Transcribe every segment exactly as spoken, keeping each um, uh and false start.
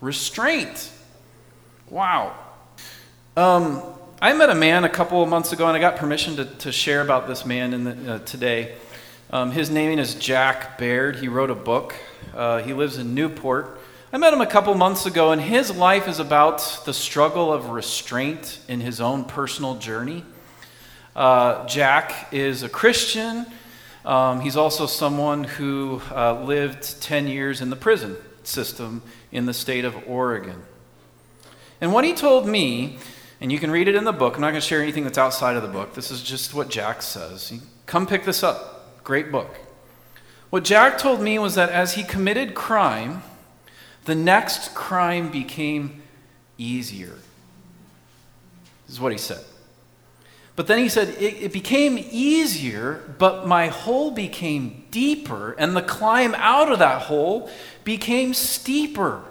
restraint. Wow. Um, I met a man a couple of months ago, and I got permission to, to share about this man in the, uh, today. Um, his name is Jack Baird. He wrote a book. Uh, he lives in Newport. I met him a couple months ago, and his life is about the struggle of restraint in his own personal journey. Uh, Jack is a Christian. Um, he's also someone who uh, lived ten years in the prison system in the state of Oregon. And what he told me, and you can read it in the book. I'm not going to share anything that's outside of the book. This is just what Jack says. He, come pick this up. Great book. What Jack told me was that as he committed crime, the next crime became easier. This is what he said. But then he said, it, it became easier, but my hole became deeper, and the climb out of that hole became steeper.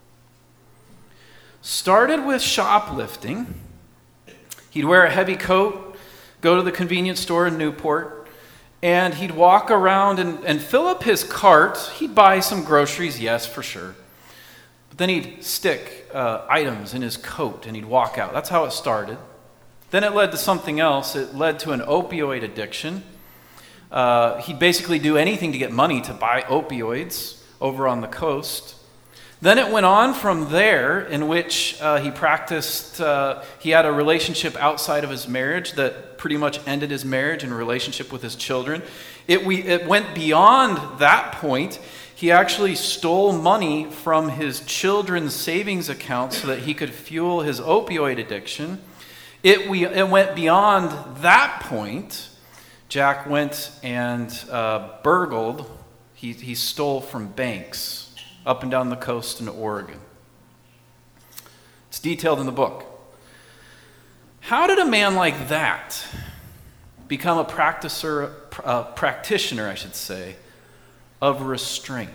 Started with shoplifting. He'd wear a heavy coat, go to the convenience store in Newport, and he'd walk around and, and fill up his cart. He'd buy some groceries, yes, for sure. But then he'd stick uh, items in his coat and he'd walk out. That's how it started. Then it led to something else. It led to an opioid addiction. Uh, he'd basically do anything to get money to buy opioids over on the coast. Then it went on from there, in which uh, he practiced, uh, he had a relationship outside of his marriage that pretty much ended his marriage and relationship with his children. It, we, it went beyond that point. He actually stole money from his children's savings account so that he could fuel his opioid addiction. It, we, it went beyond that point. Jack went and uh, burgled, he, he stole from banks up and down the coast in Oregon. It's detailed in the book. How did a man like that become a practicer, uh, practitioner, I should say, of restraint?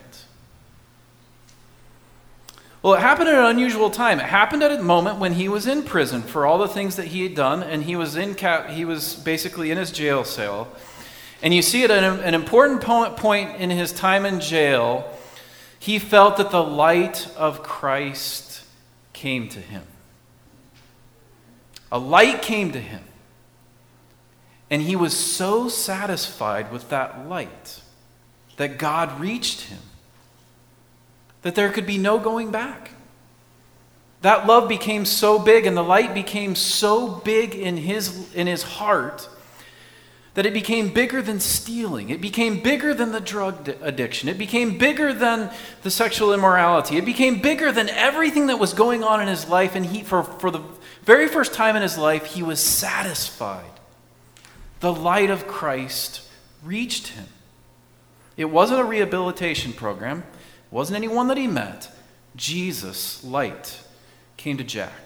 Well, it happened at an unusual time. It happened at a moment when he was in prison for all the things that he had done, and he was in cap- he was basically in his jail cell. And you see it at an, an important point in his time in jail. He felt that the light of Christ came to him. A light came to him. And he was so satisfied with that light that God reached him, that there could be no going back. That love became so big and the light became so big in his, in his heart that it became bigger than stealing. It became bigger than the drug addiction. It became bigger than the sexual immorality. It became bigger than everything that was going on in his life. And he, for, for the very first time in his life, he was satisfied. The light of Christ reached him. It wasn't a rehabilitation program. It wasn't anyone that he met. Jesus' light came to Jack.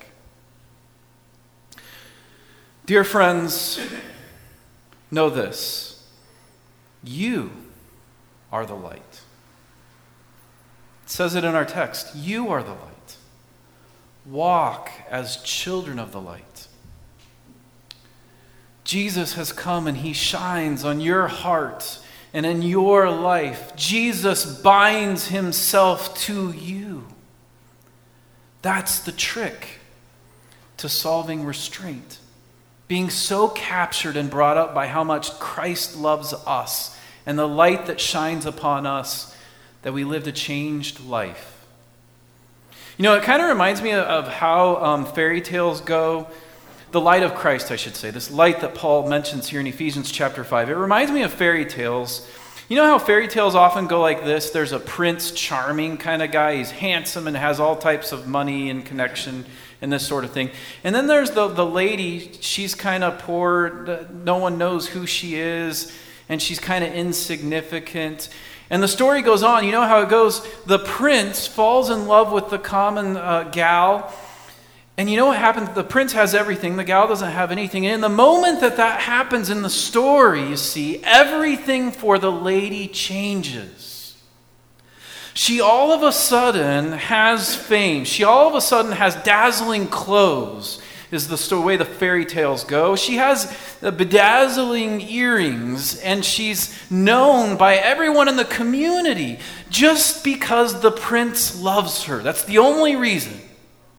Dear friends, know this, you are the light. It says it in our text, you are the light. Walk as children of the light. Jesus has come and he shines on your heart and in your life. Jesus binds himself to you. That's the trick to solving restraint. Being so captured and brought up by how much Christ loves us and the light that shines upon us that we lived a changed life. You know, it kind of reminds me of how um, fairy tales go. The light of Christ, I should say. This light that Paul mentions here in Ephesians chapter five. It reminds me of fairy tales. You know how fairy tales often go like this? There's a Prince Charming kind of guy. He's handsome and has all types of money and connection and this sort of thing. And then there's the, the lady. She's kind of poor. No one knows who she is. And she's kind of insignificant. And the story goes on. You know how it goes? The prince falls in love with the common uh, gal. And you know what happens? The prince has everything. The gal doesn't have anything. And in the moment that that happens in the story, you see, everything for the lady changes. She all of a sudden has fame. She all of a sudden has dazzling clothes. is the sto- way the fairy tales go. She has the bedazzling earrings, and she's known by everyone in the community just because the prince loves her. That's the only reason.